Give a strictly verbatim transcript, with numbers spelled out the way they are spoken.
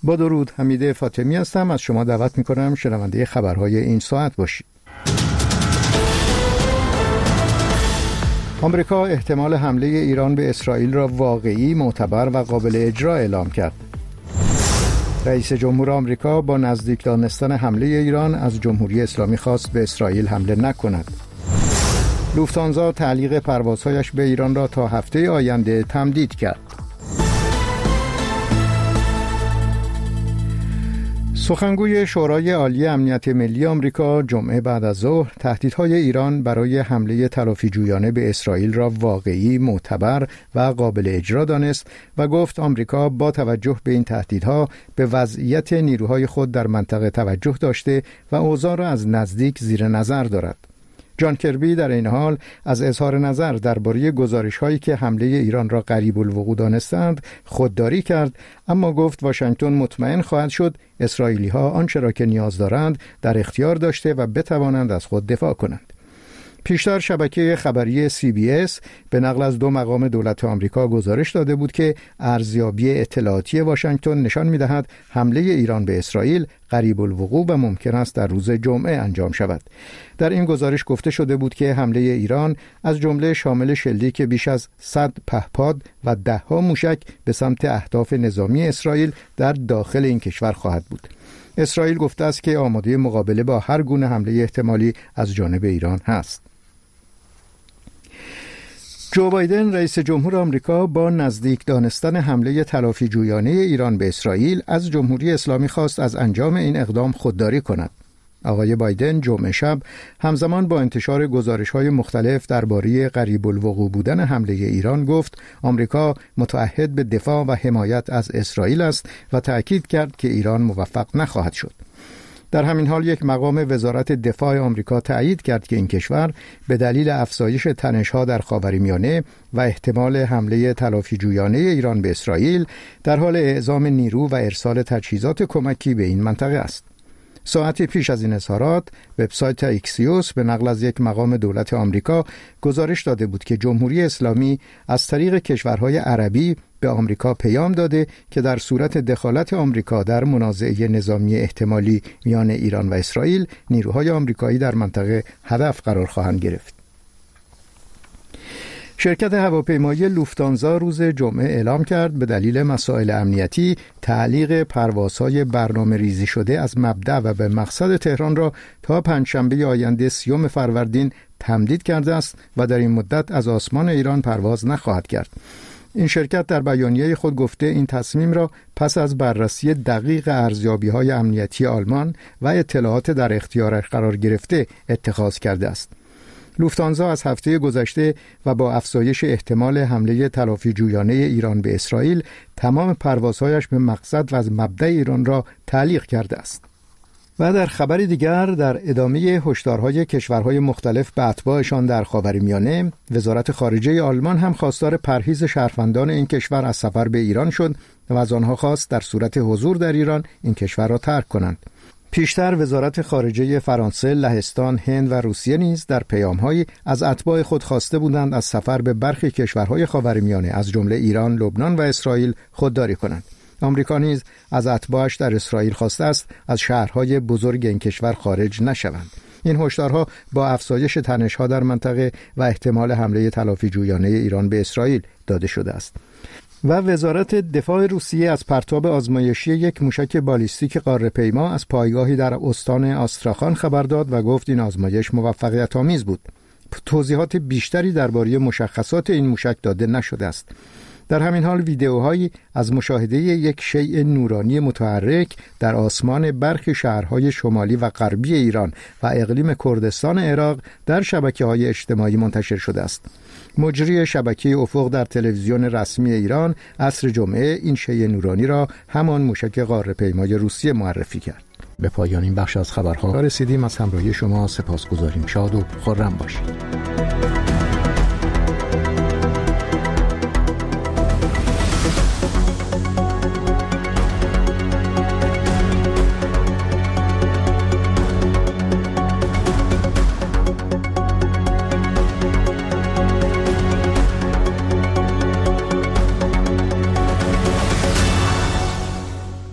با درود، حمید فاطمی هستم. از شما دعوت میکنم شنونده خبرهای این ساعت باشید. آمریکا احتمال حمله ایران به اسرائیل را واقعی، معتبر و قابل اجرا اعلام کرد. رئیس جمهور آمریکا با نزدیک دانستن حمله ایران از جمهوری اسلامی خواست به اسرائیل حمله نکند. لوفتانزا تعلیق پروازهایش به ایران را تا هفته آینده تمدید کرد. سخنگوی شورای عالی امنیت ملی آمریکا جمعه بعد از ظهر تهدیدهای ایران برای حمله تلافی‌جویانه به اسرائیل را واقعی، معتبر و قابل اجرا دانست و گفت آمریکا با توجه به این تهدیدها به وضعیت نیروهای خود در منطقه توجه داشته و اوضاع را از نزدیک زیر نظر دارد. جان کربی در این حال از اظهار نظر درباره گزارش‌هایی که حمله ایران را قریب الوقوع دانستند خودداری کرد، اما گفت واشنگتن مطمئن خواهد شد اسرائیلی‌ها آنچه را که نیاز دارند در اختیار داشته و بتوانند از خود دفاع کنند. پیشتر شبکه خبری سی بی اس به نقل از دو مقام دولت آمریکا گزارش داده بود که ارزیابی اطلاعاتی واشنگتن نشان می‌دهد حمله ایران به اسرائیل قریب الوقوع و ممکن است در روز جمعه انجام شود. در این گزارش گفته شده بود که حمله ایران از جمله شامل شلیک بیش از صد پهپاد و ده‌ها موشک به سمت اهداف نظامی اسرائیل در داخل این کشور خواهد بود. اسرائیل گفته است که آماده مقابله با هر گونه حمله احتمالی از جانب ایران هست. جو بایدن رئیس جمهور آمریکا با نزدیک دانستن حمله تلافی‌جویانه ایران به اسرائیل از جمهوری اسلامی خواست از انجام این اقدام خودداری کند. آقای بایدن جمعه شب همزمان با انتشار گزارش‌های مختلف درباره قریب الوقوع بودن حمله ایران گفت آمریکا متعهد به دفاع و حمایت از اسرائیل است و تأکید کرد که ایران موفق نخواهد شد. در همین حال یک مقام وزارت دفاع آمریکا تأیید کرد که این کشور به دلیل افزایش تنش‌ها در خاورمیانه و احتمال حمله تلافی‌جویانه ایران به اسرائیل در حال اعزام نیرو و ارسال تجهیزات کمکی به این منطقه است. ساعتی پیش از این اظهارات وبسایت اکسیوس به نقل از یک مقام دولت آمریکا گزارش داده بود که جمهوری اسلامی از طریق کشورهای عربی به آمریکا پیام داده که در صورت دخالت آمریکا در منازعه نظامی احتمالی میان ایران و اسرائیل نیروهای آمریکایی در منطقه هدف قرار خواهند گرفت. شرکت هواپیمایی لوفتانزا روز جمعه اعلام کرد به دلیل مسائل امنیتی تعلیق پروازهای برنامه ریزی شده از مبدأ و به مقصد تهران را تا پنجشنبه آینده سیوم فروردین تمدید کرده است و در این مدت از آسمان ایران پرواز نخواهد کرد. این شرکت در بیانیه خود گفته این تصمیم را پس از بررسی دقیق ارزیابی‌های امنیتی آلمان و اطلاعات در اختیارش قرار گرفته اتخاذ کرده است. لوفتانزا از هفته گذشته و با افزایش احتمال حمله تلافی‌جویانه ایران به اسرائیل تمام پروازهایش به مقصد و از مبدأ ایران را تعلیق کرده است. و در خبر دیگر در ادامه هشدارهای کشورهای مختلف به اتباعشان در خاورمیانه، وزارت خارجه آلمان هم خواستار پرهیز شهروندان این کشور از سفر به ایران شد و از آنها خواست در صورت حضور در ایران این کشور را ترک کنند. پیشتر وزارت خارجه فرانسه، لهستان، هند و روسیه نیز در پیام‌هایی از اتباع خود خواسته بودند از سفر به برخی کشورهای خاورمیانه از جمله ایران، لبنان و اسرائیل خودداری کنند. آمریکا نیز از اتباعش در اسرائیل خواسته است از شهرهای بزرگ این کشور خارج نشوند. این هشدارها با افزایش تنش‌ها در منطقه و احتمال حمله تلافی‌جویانه ایران به اسرائیل داده شده است. و وزارت دفاع روسیه از پرتاب آزمایشی یک موشک بالیستیک قاره‌پیما از پایگاهی در استان آستراخان خبر داد و گفت این آزمایش موفقیت‌آمیز بود. توضیحات بیشتری درباره مشخصات این موشک داده نشده است. در همین حال ویدئوهایی از مشاهده یک شیء نورانی متحرک در آسمان برخی شهرهای شمالی و غربی ایران و اقلیم کردستان عراق در شبکه‌های اجتماعی منتشر شده است. مجری شبکه افق در تلویزیون رسمی ایران عصر جمعه این شیء نورانی را همان موشک قاره‌پیمای روسیه معرفی کرد. به پایان این بخش از خبرها رسیدیم. از همراهی شما سپاسگزاریم. شاد و خرم باشید.